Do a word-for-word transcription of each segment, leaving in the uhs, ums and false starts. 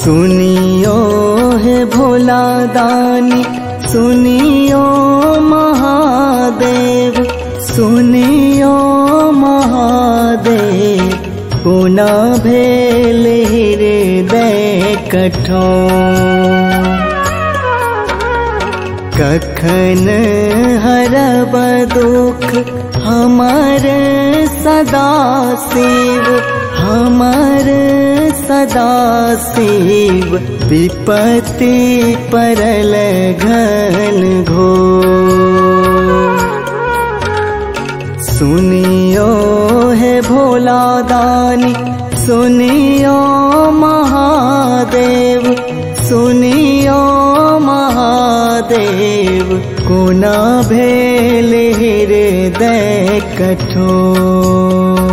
सुनियो है भोला दानी, सुनियो महादेव, सुनियो महादेव, पुना भेल हृदय कठोर। कखन हरब दुख हमर सदा शिव, हमर सदा शिव, विपत्ति परल घन घोर। सुनियो है भोला दानी, सुनियो महादेव, सुनियो महादेव, कोना भेल हृदय कठोर।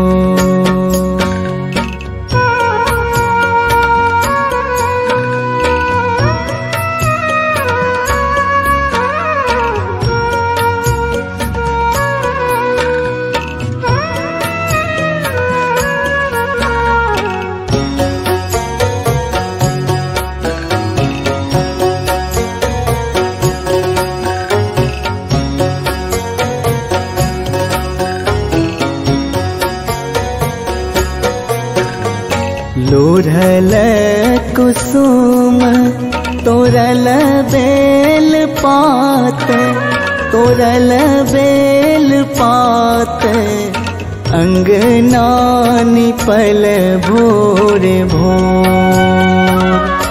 लोढ़ल कुसुम तोरल बेल पात, तोरल बेल पात, अंगना निपल भोर भोर।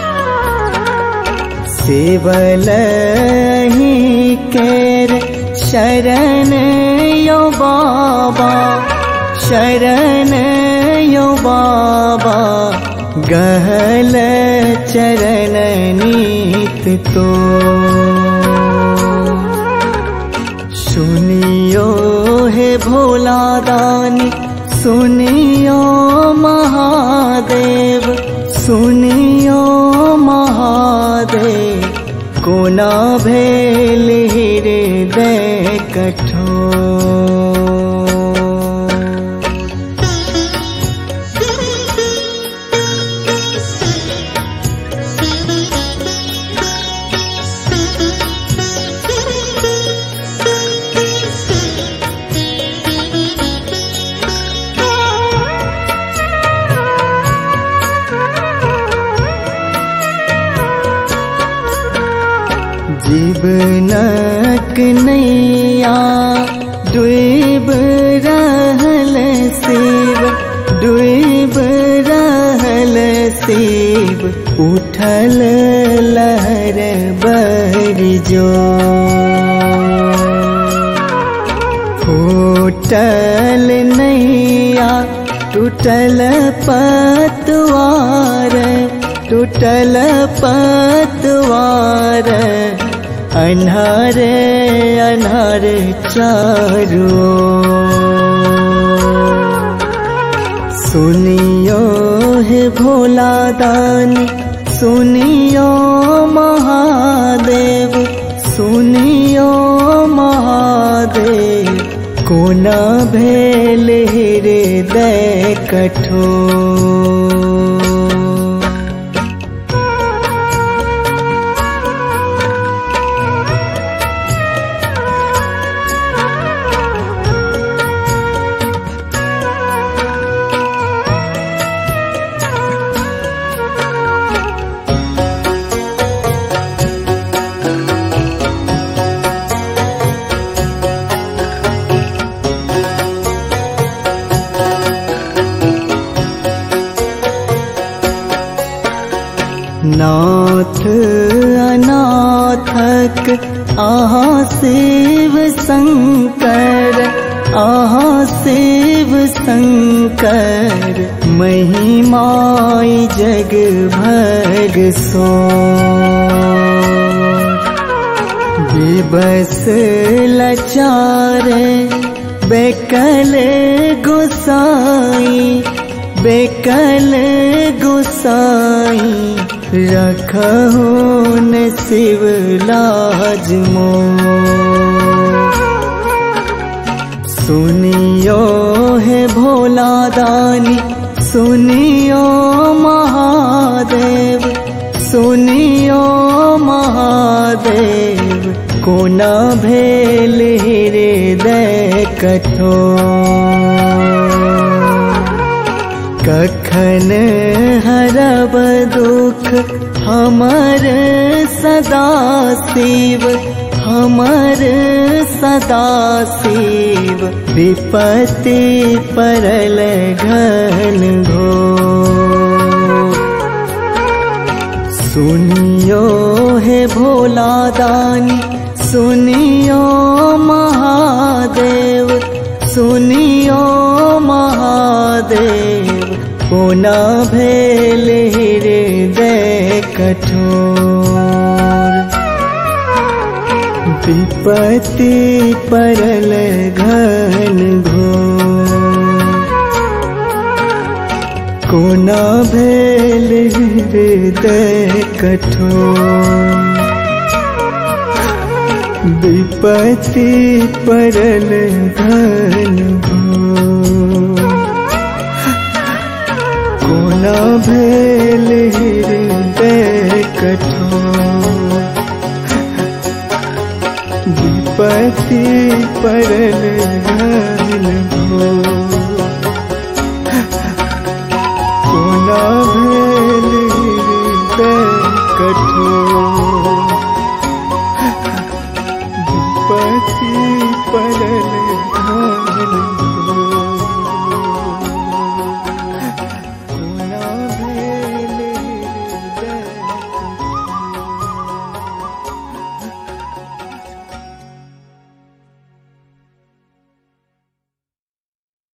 सेवल ही केर शरण यो बाबा, शरण यो बाबा, गहल चरण नीत तो। सुनियो है भोला दानी, सुनियो महादेव, सुनियो महादेव, कोना भेल हृदय कठोर। जीवनक नैया डूब रहल शिव, डूब रहल शिव, उठल लहर बहरि जोर। फूटल नैया टूटल पतवार, टूटल पतवार, अन्हार अन्हार चारों। सुनियो है भोला दानी, सुनियो महादेव, सुनियो महादेव, कोना भेल हृदय कठोर। नाथ अनाथक आहा शिव शंकर, आहा शिव शंकर, महिमाई जग भग सो। दिवस लाचार बेकल गोसाई, बेकल गोसाई, रखहु न शिव लाज मोर। सुनियो है भोला दानी, सुनियो महादेव, सुनियो महादेव कोना भेल हृदय कठोर। कखन हरब दुख हमर सदा शिव, हमर सदा शिव। विपत्ति परल घन घोर। सुनियो हे भोला दानी, सुनियो महादेव, सुनियो महादेव। कोना भेल हृदय कठोर। विपत्ति परल घन घोर। कोना भेल हृदय कठोर। विपत्ति परल घन घोर। कोना भेल हृदय कठोर। विपत्ति परल घन घोर। कोना भेल हृदय कठोर।